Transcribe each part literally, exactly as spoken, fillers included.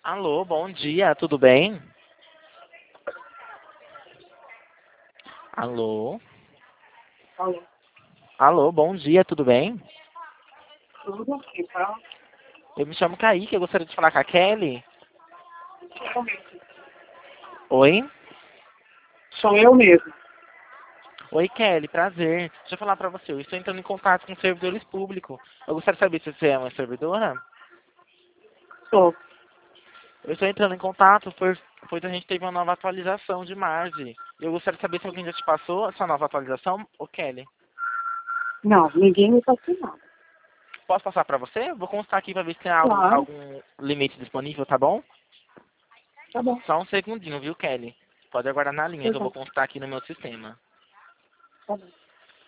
Alô, bom dia, tudo bem? Alô? Alô, Alô, bom dia, tudo bem? tudo aqui, tá? Eu me chamo Kaique, eu gostaria de falar com a Kelly. Sou eu mesmo. Oi? Sou eu mesmo. Oi, Kelly, prazer. Deixa eu falar pra você, eu estou entrando em contato com servidores públicos. Eu gostaria de saber se você é uma servidora. Sou. Eu estou entrando em contato, pois, pois a gente teve uma nova atualização de Marge. Eu gostaria de saber se alguém já te passou essa nova atualização, ô Kelly. Não, ninguém me passou nada. Posso passar pra você? Vou constar aqui pra ver se tem algo, Claro, algum limite disponível, tá bom? tá bom. Só um segundinho, viu, Kelly? Pode aguardar na linha que Pois eu vou não, constar aqui no meu sistema. tá bom.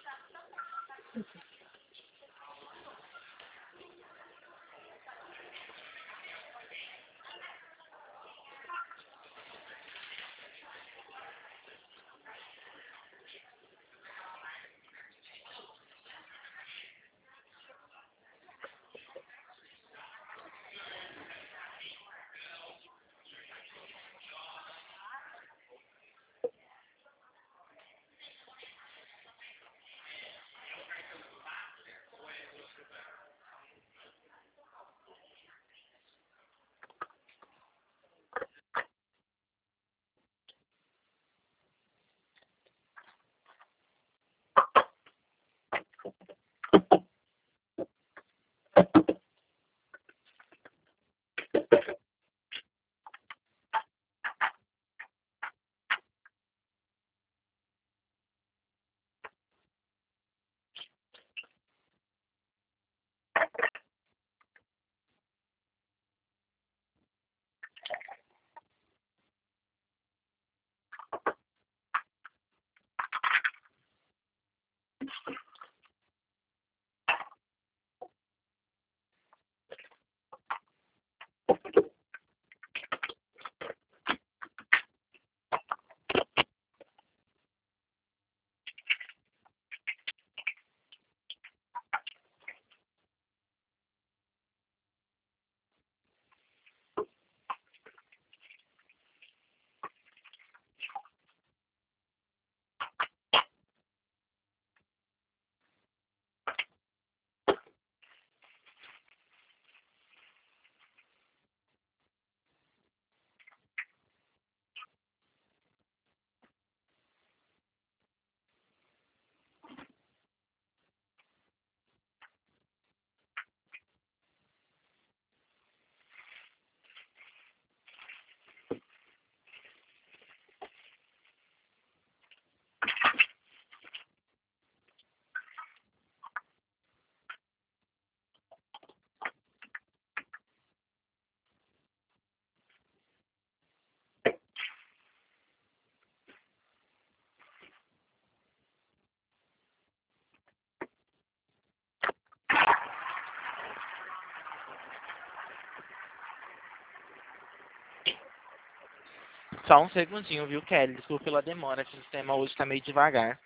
Só um segundinho, viu, Kelly? Desculpa pela demora, que o sistema hoje tá meio devagar.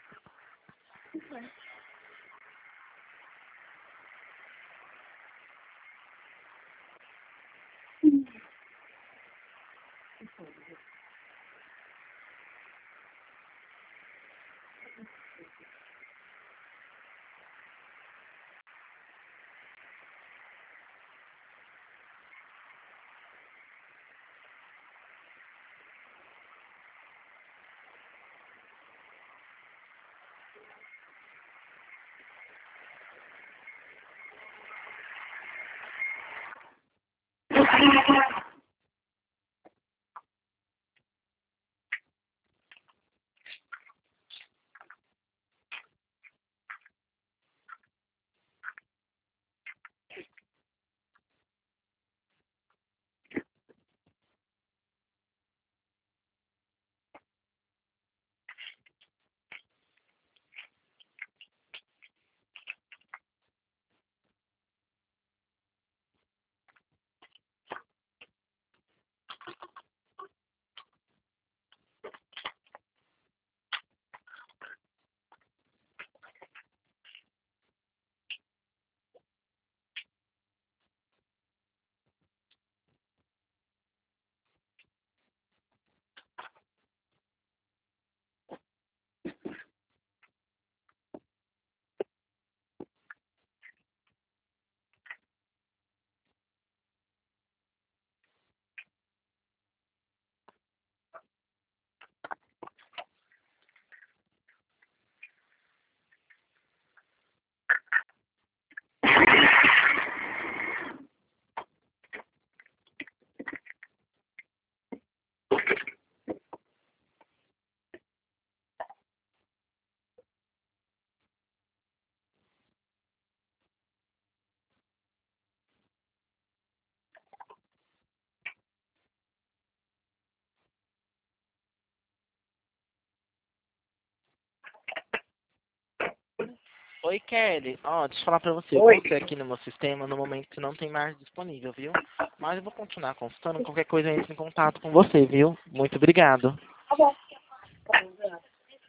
Oi, Kelly. Ó, deixa eu falar pra você. Eu Oi. coloquei aqui no meu sistema, no momento que não tem mais disponível, viu? Mas eu vou continuar consultando. Qualquer coisa eu entro em contato com você, viu? Muito obrigado. Tá bom. Tá bom.